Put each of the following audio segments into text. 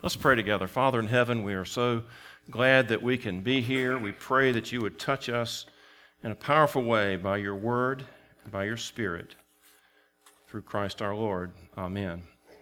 Let's pray together. Father in heaven, we are so glad that we can be here. We pray that you would touch us in a powerful way by your word and by your Spirit through Christ our Lord. Amen.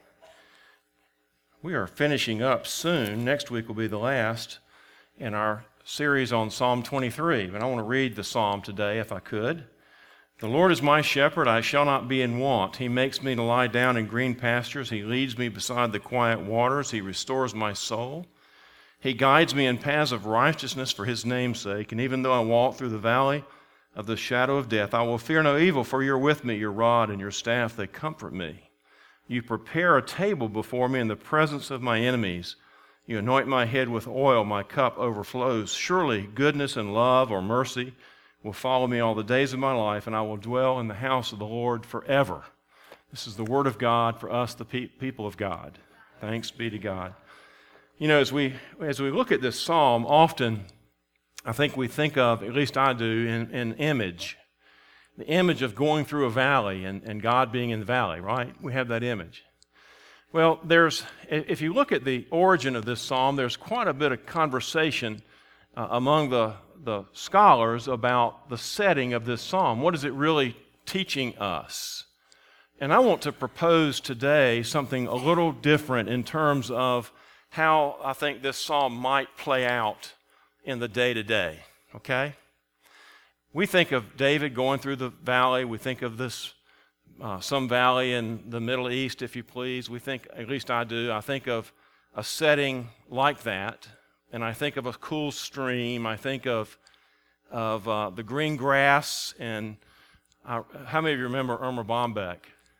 We are finishing up soon. Next week will be the last in our series on Psalm 23. But I want to read the psalm today if I could. The Lord is my shepherd, I shall not be in want. He makes me to lie down in green pastures. He leads me beside the quiet waters. He restores my soul. He guides me in paths of righteousness for his name's sake. And even though I walk through the valley of the shadow of death, I will fear no evil, for you're with me. Your rod and your staff, they comfort me. You prepare a table before me in the presence of my enemies. You anoint my head with oil, my cup overflows. Surely goodness and love or mercy will follow me all the days of my life, and I will dwell in the house of the Lord forever. This is the word of God for us, the people of God. Thanks be to God. You know, as we look at this psalm, often I think we think of, at least I do, in image. The image of going through a valley and God being in the valley, right? We have that image. Well, if you look at the origin of this psalm, there's quite a bit of conversation among the scholars about the setting of this psalm. What is it really teaching us? And I want to propose today something a little different in terms of how I think this psalm might play out in the day-to-day, okay? We think of David going through the valley. We think of this, some valley in the Middle East, if you please. We think, at least I do, I think of a setting like that. And I think of a cool stream. I think of the green grass. And how many of you remember Irma Bombeck?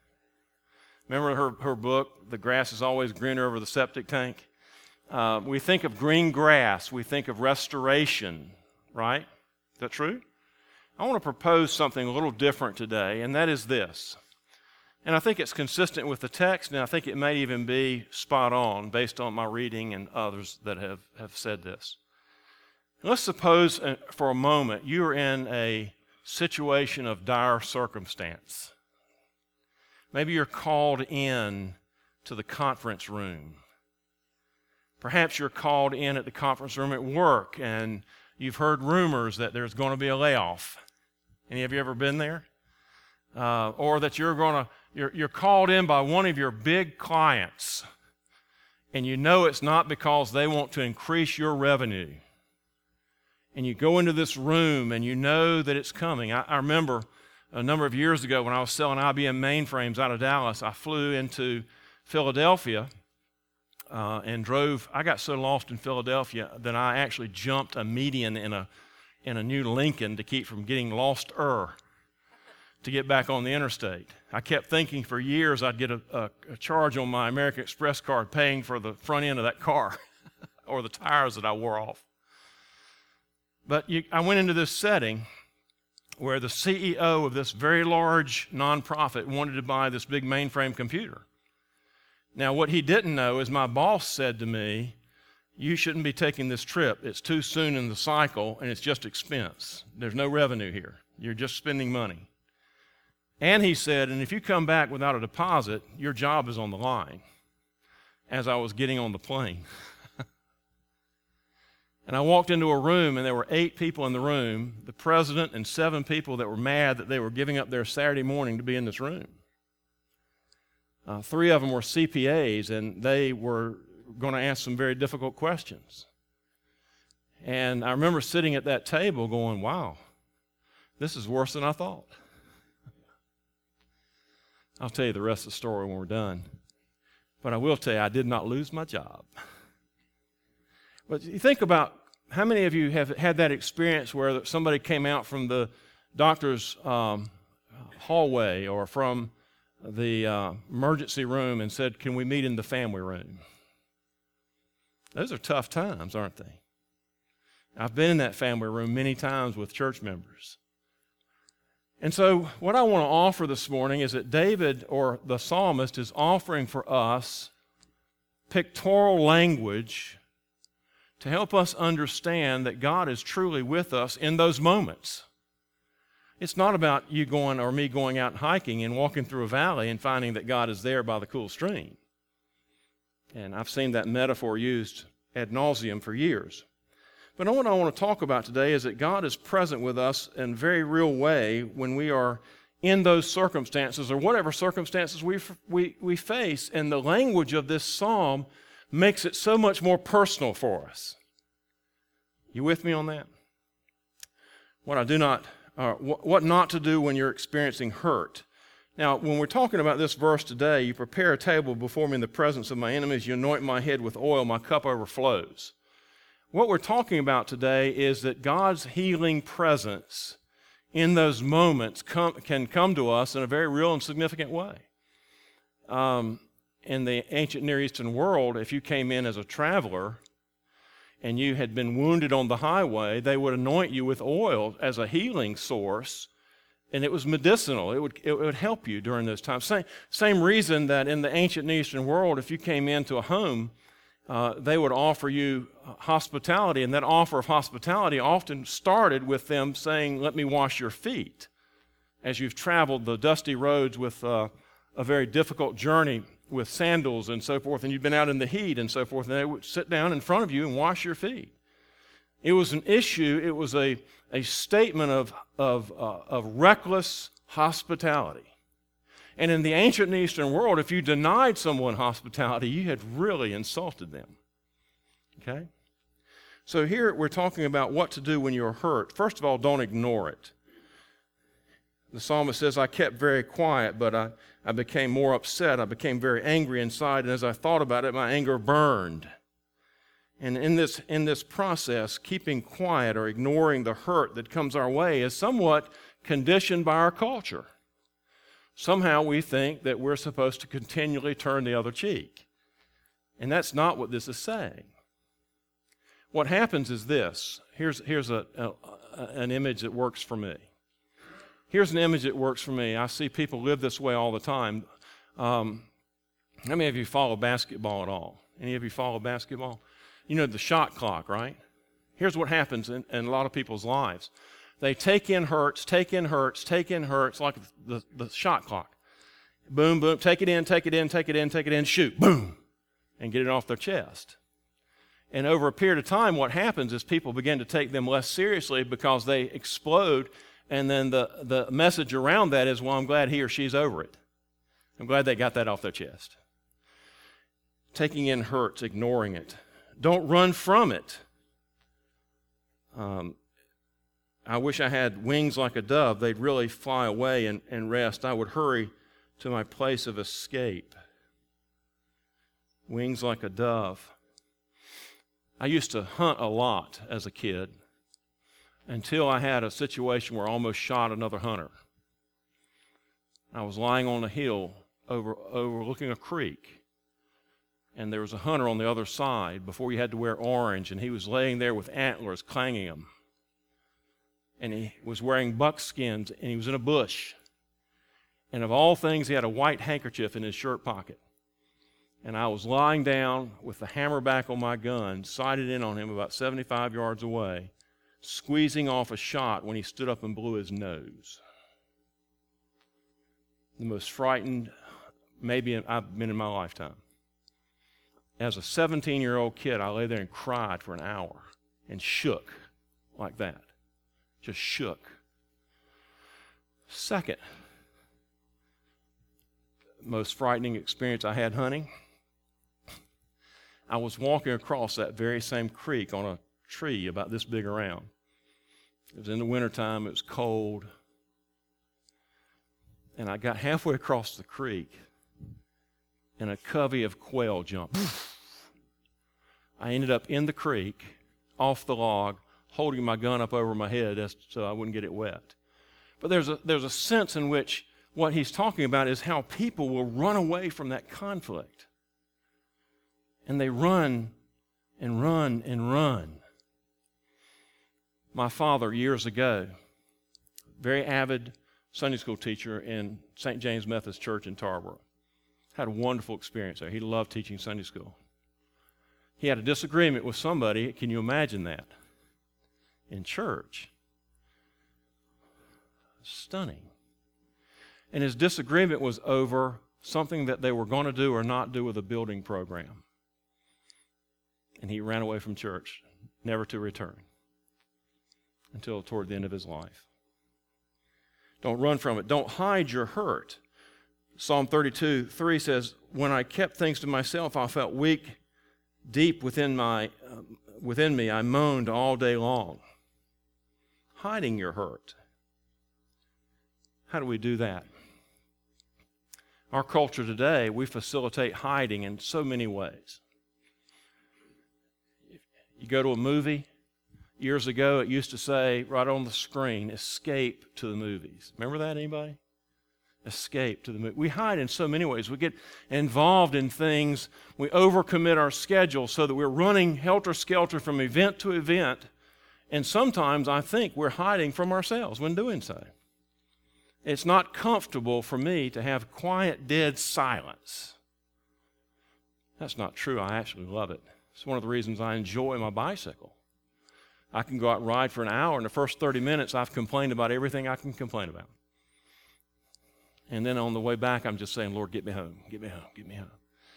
Remember her book, The Grass is Always Greener Over the Septic Tank? We think of green grass. We think of restoration, right? Is that true? I want to propose something a little different today, and that is this. And I think it's consistent with the text, and I think it may even be spot on based on my reading and others that have said this. Let's suppose for a moment you're in a situation of dire circumstance. Maybe you're called in to the conference room. Perhaps you're called in at the conference room at work, and you've heard rumors that there's going to be a layoff. Any of you ever been there? Or that you're called in by one of your big clients, and you know it's not because they want to increase your revenue. And you go into this room, and you know that it's coming. I remember a number of years ago when I was selling IBM mainframes out of Dallas, I flew into Philadelphia and drove. I got so lost in Philadelphia that I actually jumped a median in a new Lincoln to keep from getting lost-er to get back on the interstate. I kept thinking for years I'd get a charge on my American Express card paying for the front end of that car or the tires that I wore off. But I went into this setting where the CEO of this very large nonprofit wanted to buy this big mainframe computer. Now, what he didn't know is my boss said to me, "You shouldn't be taking this trip. It's too soon in the cycle, and it's just expense. There's no revenue here. You're just spending money." And he said, "And if you come back without a deposit, your job is on the line," as I was getting on the plane. And I walked into a room, and there were 8 people in the room, the president and 7 people that were mad that they were giving up their Saturday morning to be in this room. 3 of them were CPAs, and they were going to ask some very difficult questions. And I remember sitting at that table going, wow, this is worse than I thought. I'll tell you the rest of the story when we're done. But I will tell you, I did not lose my job. But you think about how many of you have had that experience where somebody came out from the doctor's hallway or from the emergency room and said, "Can we meet in the family room?" Those are tough times, aren't they? I've been in that family room many times with church members. And so what I want to offer this morning is that David, or the psalmist, is offering for us pictorial language to help us understand that God is truly with us in those moments. It's not about you going or me going out hiking and walking through a valley and finding that God is there by the cool stream. And I've seen that metaphor used ad nauseum for years. But what I want to talk about today is that God is present with us in a very real way when we are in those circumstances or whatever circumstances we face. And the language of this psalm makes it so much more personal for us. You with me on that? What not to do when you're experiencing hurt. Now, when we're talking about this verse today, you prepare a table before me in the presence of my enemies, you anoint my head with oil, my cup overflows. What we're talking about today is that God's healing presence in those moments can come to us in a very real and significant way. In the ancient Near Eastern world, if you came in as a traveler and you had been wounded on the highway, they would anoint you with oil as a healing source, and it was medicinal. It would help you during those times. Same reason that in the ancient Near Eastern world, if you came into a home, they would offer you hospitality, and that offer of hospitality often started with them saying, "Let me wash your feet." As you've traveled the dusty roads with a very difficult journey with sandals and so forth, and you've been out in the heat and so forth, and they would sit down in front of you and wash your feet. It was an issue. It was a statement of reckless hospitality. And in the ancient Near Eastern world, if you denied someone hospitality, you had really insulted them. Okay? So here we're talking about what to do when you're hurt. First of all, don't ignore it. The psalmist says, I kept very quiet, but I became more upset. I became very angry inside, and as I thought about it, my anger burned. And in this process, keeping quiet or ignoring the hurt that comes our way is somewhat conditioned by our culture. Somehow we think that we're supposed to continually turn the other cheek. And that's not what this is saying. What happens is this. Here's an image that works for me. Here's an image that works for me. I see people live this way all the time. How many of you follow basketball at all? Any of you follow basketball? You know the shot clock, right? Here's what happens in a lot of people's lives. They take in hurts, like the shot clock. Boom, boom, take it in, shoot, boom, and get it off their chest. And over a period of time, what happens is people begin to take them less seriously because they explode, and then the message around that is, well, I'm glad he or she's over it. I'm glad they got that off their chest. Taking in hurts, ignoring it. Don't run from it. I wish I had wings like a dove. They'd really fly away and rest. I would hurry to my place of escape. Wings like a dove. I used to hunt a lot as a kid until I had a situation where I almost shot another hunter. I was lying on a hill overlooking a creek, and there was a hunter on the other side before you had to wear orange, and he was laying there with antlers clanging him. And he was wearing buckskins, and he was in a bush. And of all things, he had a white handkerchief in his shirt pocket. And I was lying down with the hammer back on my gun, sighted in on him about 75 yards away, squeezing off a shot when he stood up and blew his nose. The most frightened maybe I've been in my lifetime. As a 17-year-old kid, I lay there and cried for an hour and shook like that. Just shook. Second most frightening experience I had hunting, I was walking across that very same creek on a tree about this big around. It was in the wintertime, it was cold, and I got halfway across the creek, and a covey of quail jumped. I ended up in the creek, off the log, holding my gun up over my head so I wouldn't get it wet. But there's a sense in which what he's talking about is how people will run away from that conflict. And they run and run and run. My father, years ago, very avid Sunday school teacher in St. James Methodist Church in Tarboro, had a wonderful experience there. He loved teaching Sunday school. He had a disagreement with somebody, can you imagine that? In church. Stunning. And his disagreement was over something that they were going to do or not do with a building program. and he ran away from church, never to return until toward the end of his life. Don't run from it. Don't hide your hurt. Psalm 32:3 says, when I kept things to myself, I felt weak. Deep within me, I moaned all day long. Hiding your hurt. How do we do that? Our culture today, we facilitate hiding in so many ways. You go to a movie. Years ago, it used to say right on the screen, escape to the movies. Remember that, anybody? Escape to the movie. We hide in so many ways. We get involved in things. We overcommit our schedule so that we're running helter-skelter from event to event. And sometimes I think we're hiding from ourselves when doing so. It's not comfortable for me to have quiet, dead silence. That's not true. I actually love it. It's one of the reasons I enjoy my bicycle. I can go out and ride for an hour. In the first 30 minutes, I've complained about everything I can complain about. And then on the way back, I'm just saying, Lord, get me home, get me home, get me home.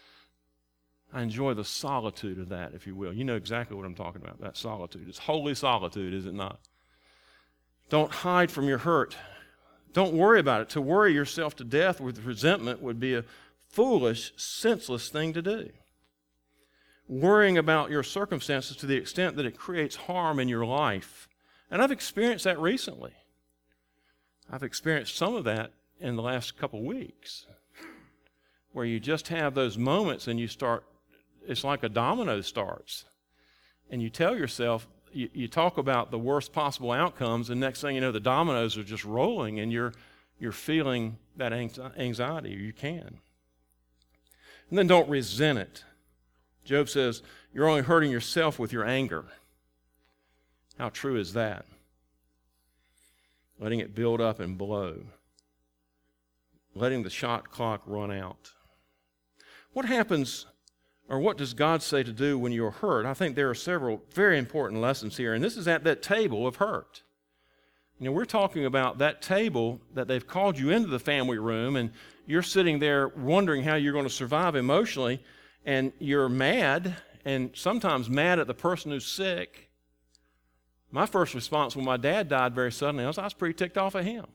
I enjoy the solitude of that, if you will. You know exactly what I'm talking about, that solitude. It's holy solitude, is it not? Don't hide from your hurt. Don't worry about it. To worry yourself to death with resentment would be a foolish, senseless thing to do. Worrying about your circumstances to the extent that it creates harm in your life. And I've experienced that recently. I've experienced some of that in the last couple weeks, where you just have those moments and you start, it's like a domino starts. And you tell yourself, you talk about the worst possible outcomes, and next thing you know, the dominoes are just rolling, and you're feeling that anxiety, or you can. And then don't resent it. Job says, you're only hurting yourself with your anger. How true is that? Letting it build up and blow. Letting the shot clock run out. What happens, or what does God say to do when you're hurt? I think there are several very important lessons here, and this is at that table of hurt. You know, we're talking about that table that they've called you into the family room, and you're sitting there wondering how you're going to survive emotionally, and you're mad, and sometimes mad at the person who's sick. My first response when my dad died very suddenly, I was pretty ticked off at him.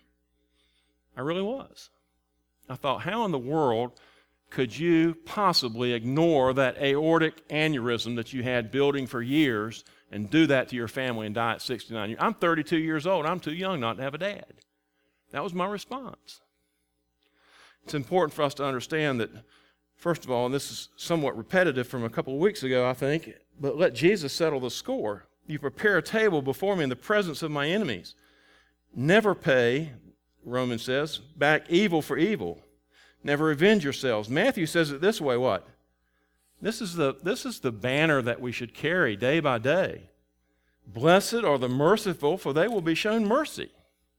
I really was. I thought, how in the world could you possibly ignore that aortic aneurysm that you had building for years and do that to your family and die at 69 years? I'm 32 years old. I'm too young not to have a dad. That was my response. It's important for us to understand that, first of all, and this is somewhat repetitive from a couple of weeks ago, I think, but let Jesus settle the score. You prepare a table before me in the presence of my enemies. Never pay, Romans says, back evil for evil. Never avenge yourselves. Matthew says it this way, what? This is the banner that we should carry day by day. Blessed are the merciful, for they will be shown mercy.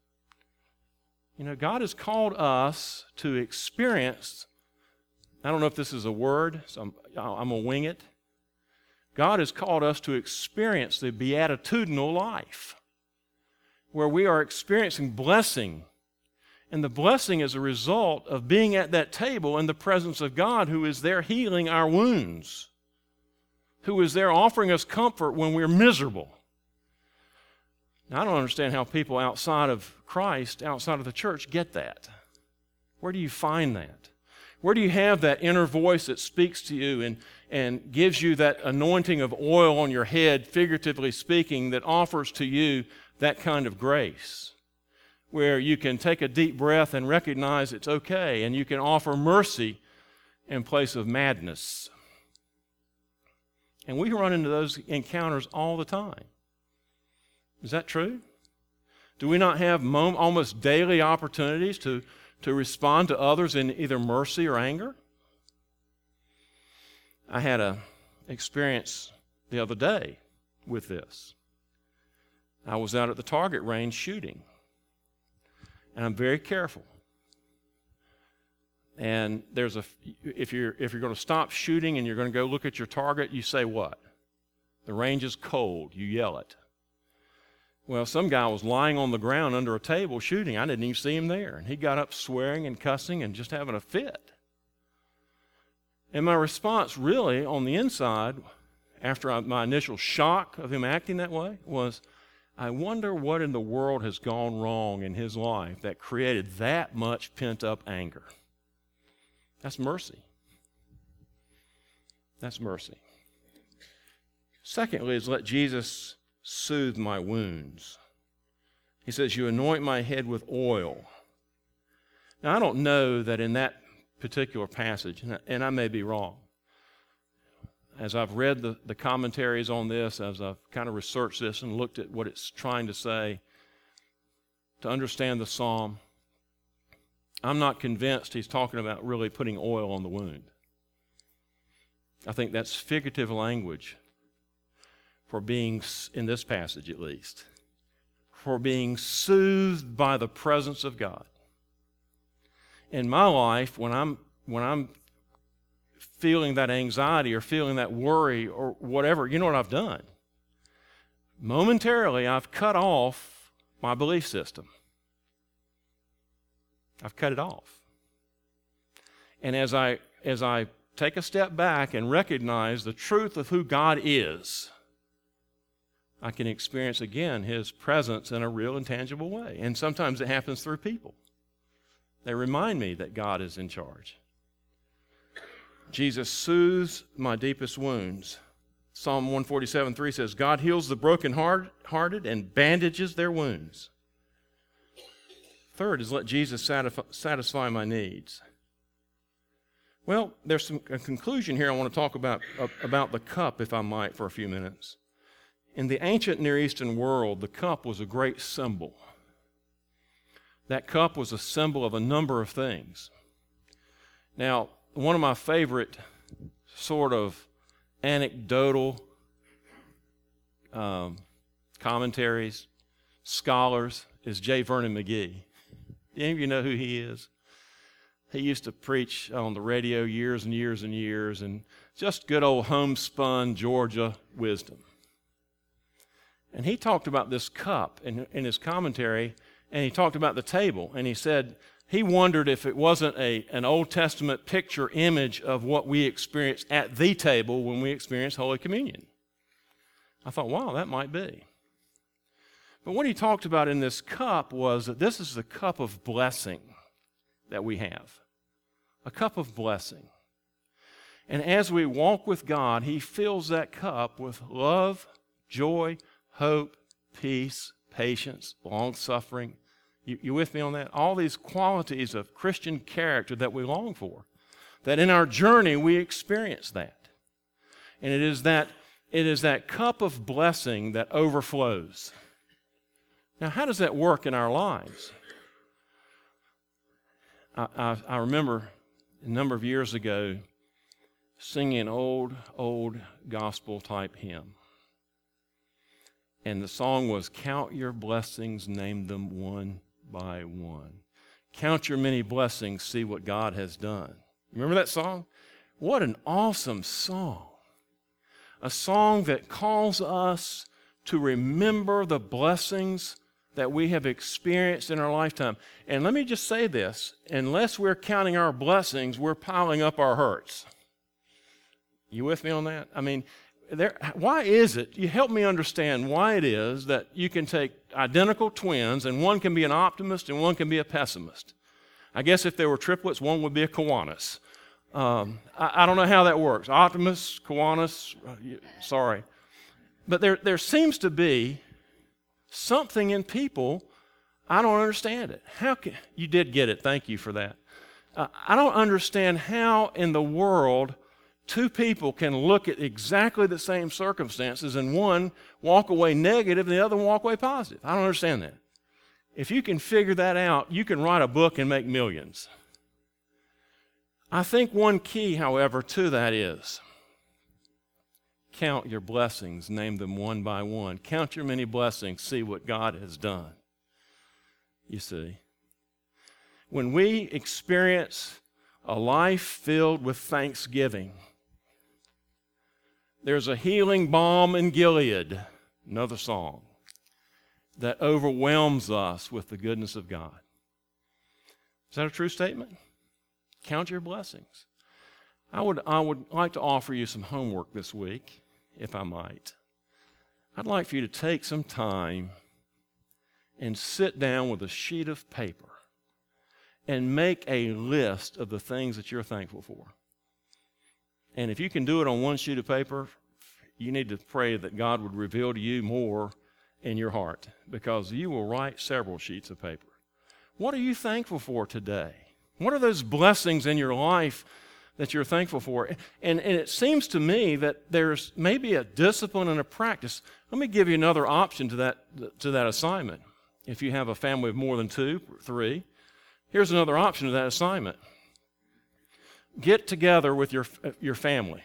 You know, God has called us to experience, I don't know if this is a word, so I'm going to wing it. God has called us to experience the beatitudinal life, where we are experiencing blessing. And the blessing is a result of being at that table in the presence of God, who is there healing our wounds, who is there offering us comfort when we're miserable. Now, I don't understand how people outside of Christ, outside of the church, get that. Where do you find that? Where do you have that inner voice that speaks to you and gives you that anointing of oil on your head, figuratively speaking, that offers to you that kind of grace? Where you can take a deep breath and recognize it's okay, and you can offer mercy in place of madness. And we run into those encounters all the time. Is that true? Do we not have almost daily opportunities to respond to others in either mercy or anger? I had an experience the other day with this. I was out at the target range shooting. And I'm very careful. And if you're going to stop shooting and you're going to go look at your target, you say what? The range is cold. You yell it. Well, some guy was lying on the ground under a table shooting. I didn't even see him there. And he got up swearing and cussing and just having a fit. And my response really on the inside, after my initial shock of him acting that way was, I wonder what in the world has gone wrong in his life that created that much pent-up anger. That's mercy. That's mercy. Secondly is let Jesus soothe my wounds. He says, you anoint my head with oil. Now, I don't know that in that particular passage, and I may be wrong. As I've read the commentaries on this, as I've kind of researched this and looked at what it's trying to say, to understand the psalm, I'm not convinced he's talking about really putting oil on the wound. I think that's figurative language for being, in this passage at least, for being soothed by the presence of God. In my life, when I'm feeling that anxiety or feeling that worry or whatever, you know what I've done? Momentarily, I've cut off my belief system. I've cut it off. And as I take a step back and recognize the truth of who God is, I can experience again His presence in a real and tangible way. And sometimes it happens through people. They remind me that God is in charge. Jesus soothes my deepest wounds. Psalm 147:3 says, God heals the brokenhearted and bandages their wounds. Third is let Jesus satisfy my needs. Well, there's a conclusion here I want to talk about the cup, if I might, for a few minutes. In the ancient Near Eastern world, the cup was a great symbol. That cup was a symbol of a number of things. Now, one of my favorite sort of anecdotal commentaries, scholars, is J. Vernon McGee. Do any of you know who he is? He used to preach on the radio years and years and years, and just good old homespun Georgia wisdom. And he talked about this cup in his commentary, and he talked about the table, and he said he wondered if it wasn't an Old Testament picture image of what we experience at the table when we experience Holy Communion. I thought, wow, that might be. But what he talked about in this cup was that this is the cup of blessing that we have. A cup of blessing. And as we walk with God, He fills that cup with love, joy, hope, peace, patience, long-suffering. You with me on that? All these qualities of Christian character that we long for. That in our journey we experience that. And it is that cup of blessing that overflows. Now, how does that work in our lives? I remember a number of years ago singing an old gospel-type hymn. And the song was, Count your blessings, name them one by one. Count your many blessings, see what God has done. Remember that song? What an awesome song. A song that calls us to remember the blessings that we have experienced in our lifetime. And let me just say this, unless we're counting our blessings, we're piling up our hurts. You with me on that? I mean, why is it, you help me understand why it is that you can take identical twins and one can be an optimist and one can be a pessimist. I guess if they were triplets, one would be a Kiwanis. I don't know how that works. Optimist, Kiwanis, sorry. But there seems to be something in people, I don't understand it. You did get it, thank you for that. I don't understand how in the world two people can look at exactly the same circumstances and one walk away negative and the other walk away positive. I don't understand that. If you can figure that out, you can write a book and make millions. I think one key, however, to that is count your blessings, name them one by one. Count your many blessings, see what God has done. You see, when we experience a life filled with thanksgiving, there's a healing balm in Gilead, another song, that overwhelms us with the goodness of God. Is that a true statement? Count your blessings. I would like to offer you some homework this week. if I might, I'd like for you to take some time and sit down with a sheet of paper and make a list of the things that you're thankful for. And if you can do it on one sheet of paper, you need to pray that God would reveal to you more in your heart, because you will write several sheets of paper. What are you thankful for today? What are those blessings in your life that you're thankful for? And it seems to me that there's maybe a discipline and a practice. Let me give you another option to that assignment. If you have a family of more than 2 or 3, here's another option to that assignment. Get together with your family.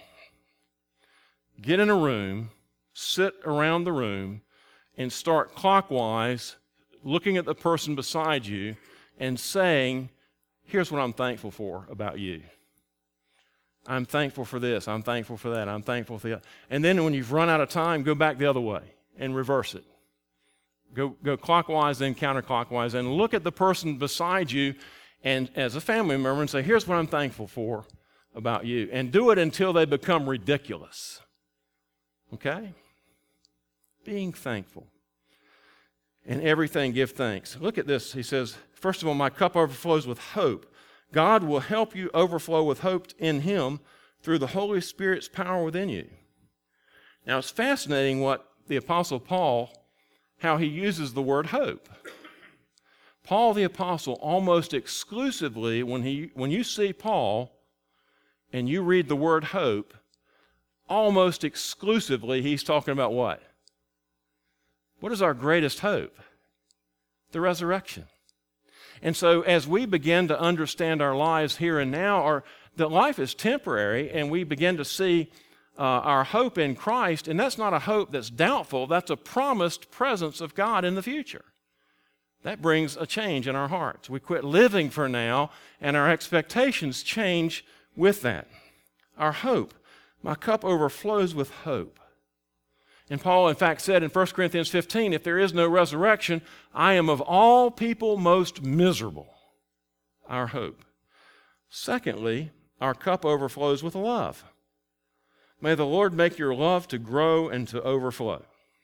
Get in a room, sit around the room, and start clockwise looking at the person beside you and saying, here's what I'm thankful for about you. I'm thankful for this. I'm thankful for that. I'm thankful for that. And then when you've run out of time, go back the other way and reverse it. Go clockwise, then counterclockwise, and look at the person beside you and as a family member and say, here's what I'm thankful for about you. And do it until they become ridiculous. Okay? Being thankful. In everything, give thanks. Look at this. He says, first of all, my cup overflows with hope. God will help you overflow with hope in Him through the Holy Spirit's power within you. Now, it's fascinating what the Apostle Paul, how he uses the word hope. Paul the Apostle almost exclusively, when you see Paul and you read the word hope, almost exclusively he's talking about what? What is our greatest hope? The resurrection. And so as we begin to understand our lives here and now, that life is temporary, and we begin to see our hope in Christ, and that's not a hope that's doubtful, that's a promised presence of God in the future. That brings a change in our hearts. We quit living for now, and our expectations change with that. Our hope. My cup overflows with hope. And Paul, in fact, said in 1 Corinthians 15, if there is no resurrection, I am of all people most miserable. Our hope. Secondly, our cup overflows with love. May the Lord make your love to grow and to overflow.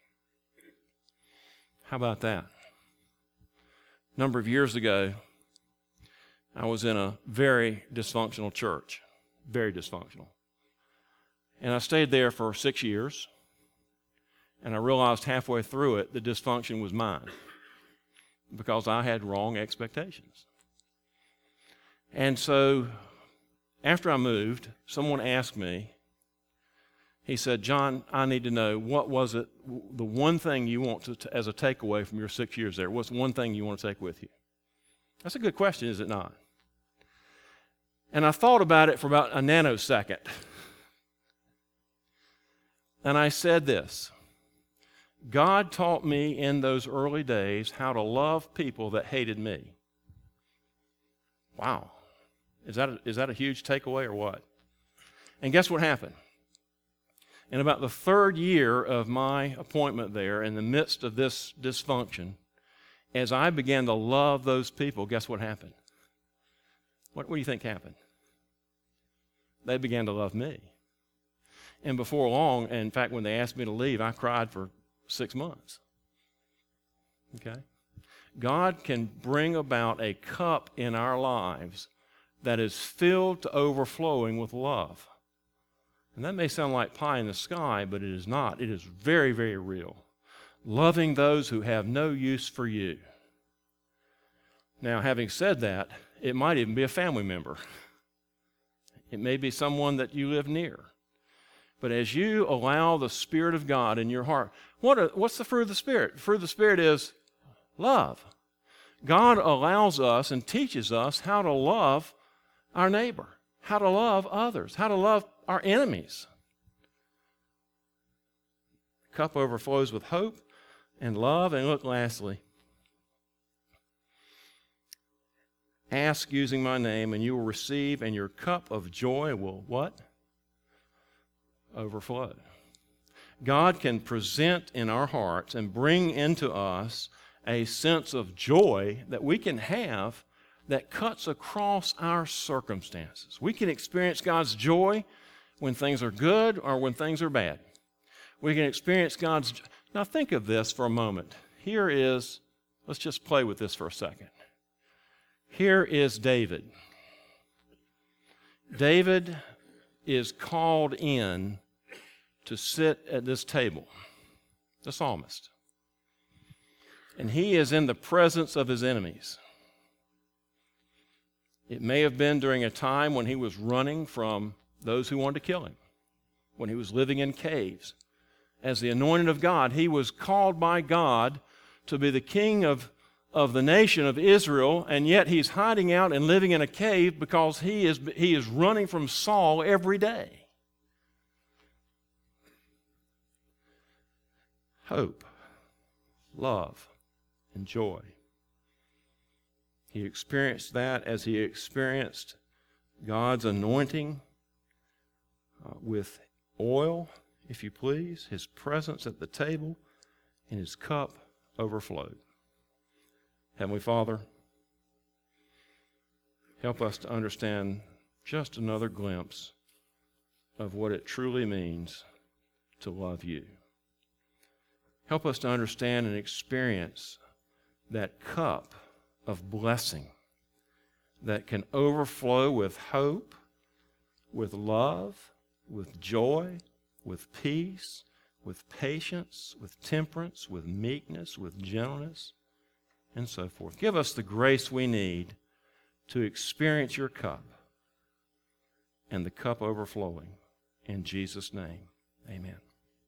How about that? A number of years ago, I was in a very dysfunctional church. Very dysfunctional. And I stayed there for 6 years. And I realized halfway through it, the dysfunction was mine because I had wrong expectations. And so after I moved, someone asked me, he said, John, I need to know, what was it, the one thing you want to as a takeaway from your 6 years there? What's one thing you want to take with you? That's a good question, is it not? And I thought about it for about a nanosecond. And I said this. God taught me in those early days how to love people that hated me. Wow. Is that a huge takeaway or what? And guess what happened? In about the 3rd year of my appointment there, in the midst of this dysfunction, as I began to love those people, guess what happened? What do you think happened? They began to love me. And before long, in fact, when they asked me to leave, I cried for 6 months. Okay? God can bring about a cup in our lives that is filled to overflowing with love. And that may sound like pie in the sky, but it is not. It is very, very real. Loving those who have no use for you. Now, having said that, it might even be a family member. It may be someone that you live near. But as you allow the Spirit of God in your heart, what's the fruit of the Spirit? The fruit of the Spirit is love. God allows us and teaches us how to love our neighbor, how to love others, how to love our enemies. The cup overflows with hope and love. And look, lastly, ask using my name, and you will receive, and your cup of joy will what? Overflow. God can present in our hearts and bring into us a sense of joy that we can have that cuts across our circumstances. We can experience God's joy when things are good or when things are bad. We can experience God's... Now think of this for a moment. Here is, let's just play with this for a second. Here is David. David is called in to sit at this table, the psalmist. And he is in the presence of his enemies. It may have been during a time when he was running from those who wanted to kill him, when he was living in caves. As the anointed of God, he was called by God to be the king of the nation of Israel, and yet he's hiding out and living in a cave because he is running from Saul every day. Hope, love, and joy. He experienced that as he experienced God's anointing with oil, if you please, his presence at the table, and his cup overflowed. Heavenly Father, help us to understand just another glimpse of what it truly means to love you. Help us to understand and experience that cup of blessing that can overflow with hope, with love, with joy, with peace, with patience, with temperance, with meekness, with gentleness, and so forth. Give us the grace we need to experience your cup and the cup overflowing. In Jesus' name, amen.